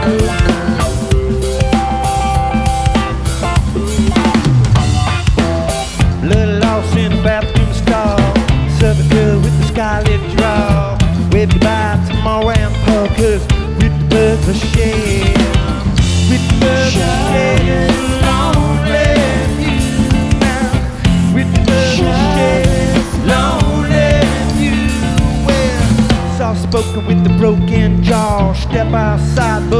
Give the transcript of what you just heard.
Blood lost in a bathroom stall, Southern girl with the scarlet draw. Wave goodbye to my grandpa, 'cause with the birds are shed, with the birds are shed, lonely you now. With the birds are shed, lonely you. Well, soft spoken with the broken jaw, step outside.